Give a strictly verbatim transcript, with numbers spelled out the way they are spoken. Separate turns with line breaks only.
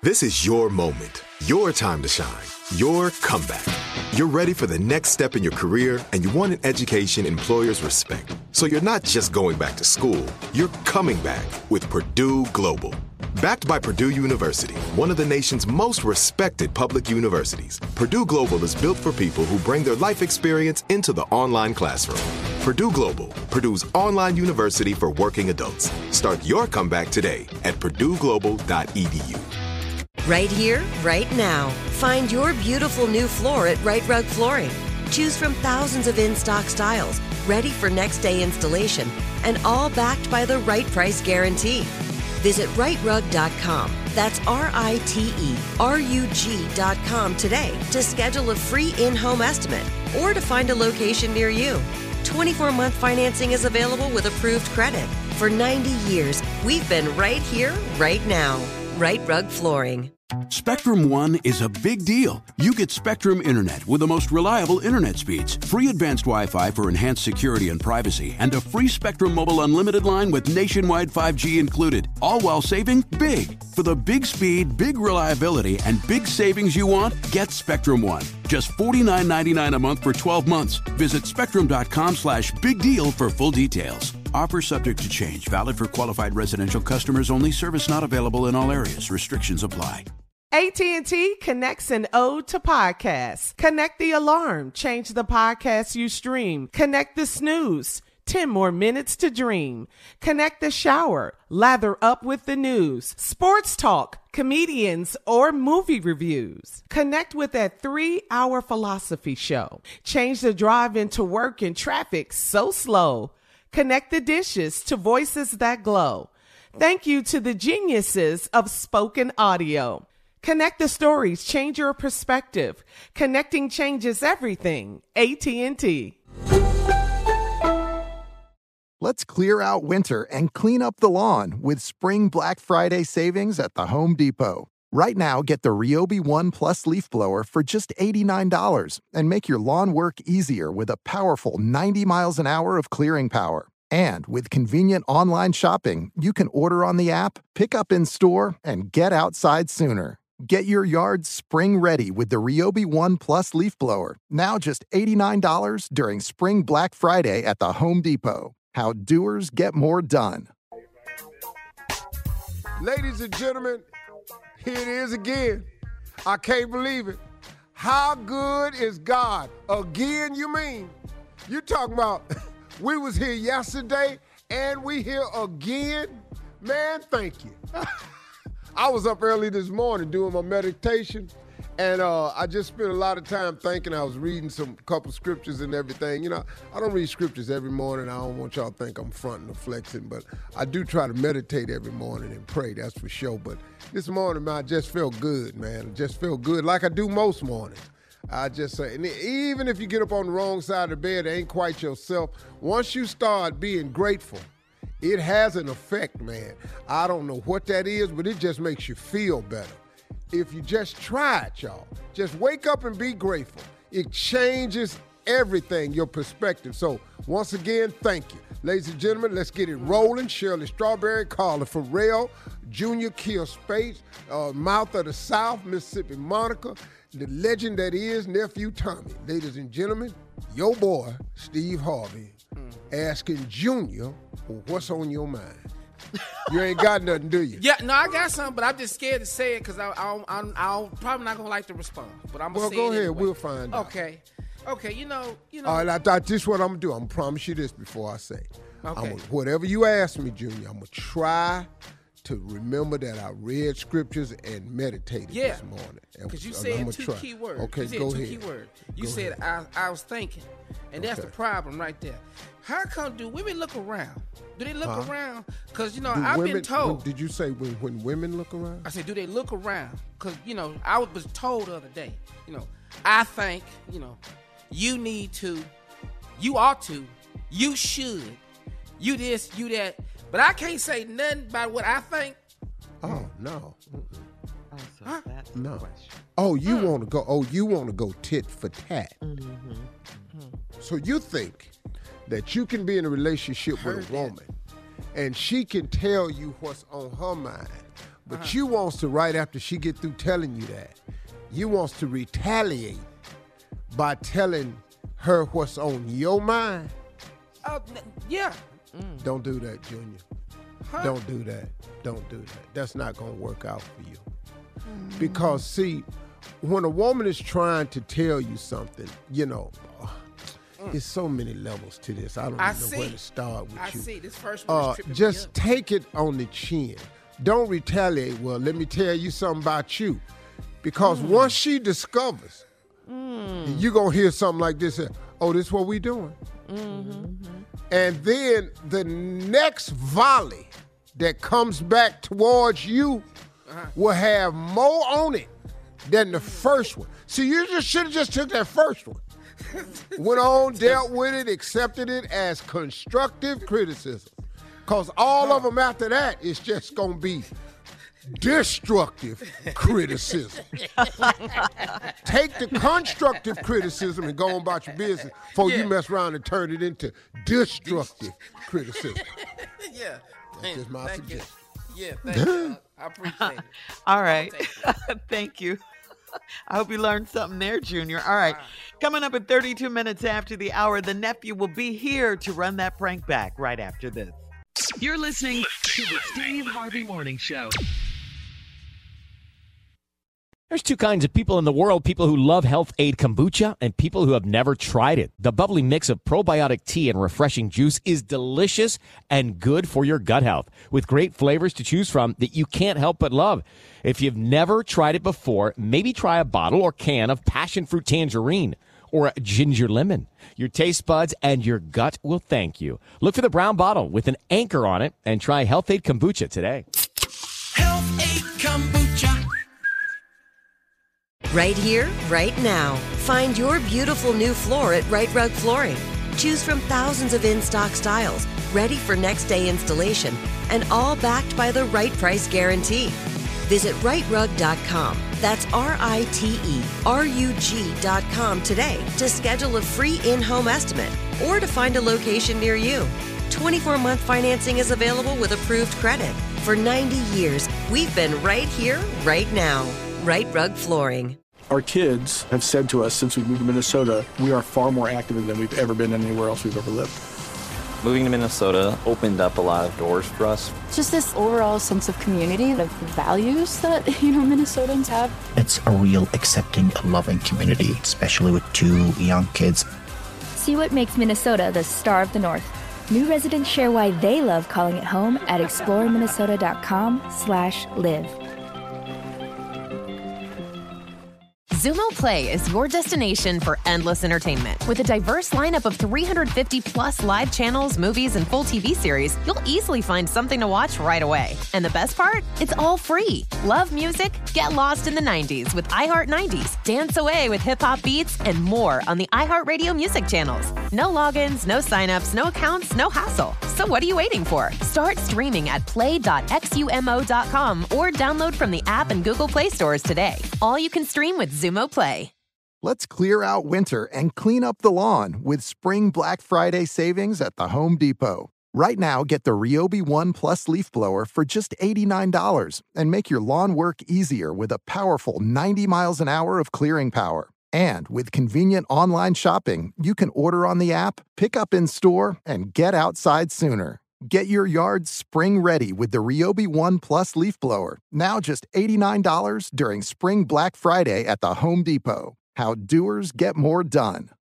This is your moment, your time to shine, your comeback. You're ready for the next step in your career, and you want an education employers respect. So you're not just going back to school, you're coming back with Purdue Global. Backed by Purdue University, one of the nation's most respected public universities, Purdue Global is built for people who bring their life experience into the online classroom. Purdue Global, Purdue's online university for working adults. Start your comeback today at purdue global dot e d u.
Right here, right now. Find your beautiful new floor at Rite Rug Flooring. Choose from thousands of in-stock styles, ready for next day installation, and all backed by the right price guarantee. Visit rite rug dot com. That's R I T E R U G dot com today to schedule a free in-home estimate or to find a location near you. twenty-four month financing is available with approved credit. For ninety years, we've been right here, right now. Rite Rug Flooring.
Spectrum One is a big deal. You get Spectrum Internet with the most reliable internet speeds, free advanced Wi-Fi for enhanced security and privacy, and a free Spectrum Mobile Unlimited line with nationwide five G included, all while saving big. For the big speed, big reliability, and big savings you want, get Spectrum One. Just forty-nine ninety-nine a month for twelve months. Visit spectrum.com slash big deal for full details. Offer subject to change. Valid for qualified residential customers only. Service not available in all areas. Restrictions apply.
A T and T connects an ode to podcasts. Connect the alarm. Change the podcast you stream. Connect the snooze. ten more minutes to dream. Connect the shower. Lather up with the news. Sports talk, comedians, or movie reviews. Connect with that three-hour philosophy show. Change the drive into work and traffic so slow. Connect the dishes to voices that glow. Thank you to the geniuses of spoken audio. Connect the stories, change your perspective. Connecting changes everything. A T and T.
Let's clear out winter and clean up the lawn with Spring Black Friday savings at the Home Depot. Right now, get the Ryobi One Plus leaf blower for just eighty-nine dollars and make your lawn work easier with a powerful ninety miles an hour of clearing power. And with convenient online shopping, you can order on the app, pick up in store, and get outside sooner. Get your yard spring ready with the Ryobi One Plus leaf blower, now just eighty-nine dollars during Spring Black Friday at the Home Depot. How doers get more done.
Ladies and gentlemen, here it is again. I can't believe it. How good is God? Again, you mean? You talking about we was here yesterday and we here again? Man, thank you. I was up early this morning doing my meditation, and uh, I just spent a lot of time thinking. I was reading some couple scriptures and everything. You know, I don't read scriptures every morning. I don't want y'all to think I'm fronting or flexing, but I do try to meditate every morning and pray, that's for sure. But this morning, man, I just felt good, man. I just felt good like I do most mornings. I just say, and even if you get up on the wrong side of the bed, it ain't quite yourself. Once you start being grateful, it has an effect, man. I don't know what that is, but it just makes you feel better. If you just try it, y'all, just wake up and be grateful. It changes everything, your perspective. So once again, thank you. Ladies and gentlemen, let's get it rolling. Shirley Strawberry, Carla Farrell, Junior Kill Space, uh, Mouth of the South, Mississippi Monica, the legend that is Nephew Tommy. Ladies and gentlemen, your boy, Steve Harvey, mm. asking Junior, well, what's on your mind? You ain't got nothing, do you?
Yeah, no, I got something, but I'm just scared to say it because I, I, I'm, I'm probably not going to like to respond. But I'm
Well,
say
go
it
ahead.
anyway.
We'll find out.
Okay. Okay, you know, you know.
All right, I thought this is what I'm going to do. I'm going to promise you this before I say.
Okay.
I'm gonna, whatever you ask me, Junior, I'm going to try to remember that I read scriptures and meditated
Yeah.
this morning.
Because you
I'm
said
gonna
two
try.
key words.
Okay,
you said
go
two
ahead.
key words. You
Go
said I, I was thinking. And that's
Okay.
the problem right there. How come do women look around? Do they look
Huh?
around? Because, you know,
Do
I've
women,
been told.
when- did you say when, when women look around?
I said, do they look around? Because, you know, I was told the other day, you know, I think, you know, you need to, you ought to, you should, you this, you that. But I can't say nothing about what I think.
Oh, no.
Oh, so
Huh?
that's
No.
the question.
Oh, you
Mm.
want to go, oh, you want to go tit for tat.
Mm-hmm.
So you think that you can be in a relationship
Heard
with a
that.
woman and she can tell you what's on her mind, But
Uh-huh.
you wants to, right after she get through telling you that, you wants to retaliate by telling her what's on your mind.
Uh, yeah.
Don't do that, Junior.
Huh?
Don't do that. Don't do that. That's not going to work out for you. Because, see, when a woman is trying to tell you something, you know, mm. there's so many levels to this. I don't
I
even know
see.
where to start with
I
you.
see. This first one is
Uh,
tripping
just
me up.
take it on the chin. Don't retaliate. Well, let me tell you something about you. Because
Mm.
once she discovers, mm. you're going to hear something like this. Oh, this is what we doing.
Mm-hmm.
And then the next volley that comes back towards you uh-huh. will have more on it than the first one. See, you just should have just took that first one. Went on, dealt with it, accepted it as constructive criticism. Because all of them after that is just going to be destructive criticism. Take the constructive criticism and go on about your business before yeah. you mess around and turn it into destructive criticism.
Yeah.
That's just my
thank
suggestion.
You. Yeah, thank you. I appreciate it.
All right. Thank you. I hope you learned something there, Junior. All right. Wow. Coming up at thirty-two minutes after the hour, the nephew will be here to run that prank back right after this.
You're listening to the Steve Harvey Morning Show.
There's two kinds of people in the world, people who love Health Aid Kombucha and people who have never tried it. The bubbly mix of probiotic tea and refreshing juice is delicious and good for your gut health, with great flavors to choose from that you can't help but love. If you've never tried it before, maybe try a bottle or can of passion fruit tangerine or a ginger lemon. Your taste buds and your gut will thank you. Look for the brown bottle with an anchor on it and try Health Aid Kombucha today.
Health Aid Kombucha.
Right here, right now. Find your beautiful new floor at Right Rug Flooring. Choose from thousands of in-stock styles, ready for next day installation, and all backed by the right price guarantee. Visit right rug dot com. That's R I T E R U G dot com today to schedule a free in-home estimate or to find a location near you. twenty-four month financing is available with approved credit. For ninety years, we've been right here, right now. Right Rug Flooring.
Our kids have said to us since we moved to Minnesota, we are far more active than we've ever been anywhere else we've ever lived.
Moving to Minnesota opened up a lot of doors for us.
Just this overall sense of community, of values that, you know, Minnesotans have.
It's a real accepting, loving community, especially with two young kids.
See what makes Minnesota the star of the North. New residents share why they love calling it home at explore minnesota dot com slash live.
Xumo Play is your destination for endless entertainment. With a diverse lineup of three hundred fifty plus live channels, movies, and full T V series, you'll easily find something to watch right away. And the best part? It's all free. Love music? Get lost in the nineties with iHeart nineties. Dance away with hip-hop beats and more on the iHeartRadio music channels. No logins, no signups, no accounts, no hassle. So what are you waiting for? Start streaming at play dot xumo dot com or download from the app and Google Play stores today. All you can stream with Xumo Play.
Let's clear out winter and clean up the lawn with spring Black Friday savings at the Home Depot. Right now, get the Ryobi One Plus leaf blower for just eighty-nine dollars and make your lawn work easier with a powerful ninety miles an hour of clearing power. And with convenient online shopping, you can order on the app, pick up in store, and get outside sooner. Get your yard spring ready with the Ryobi One Plus leaf blower, now just eighty-nine dollars during Spring Black Friday at the Home Depot. How doers get more done.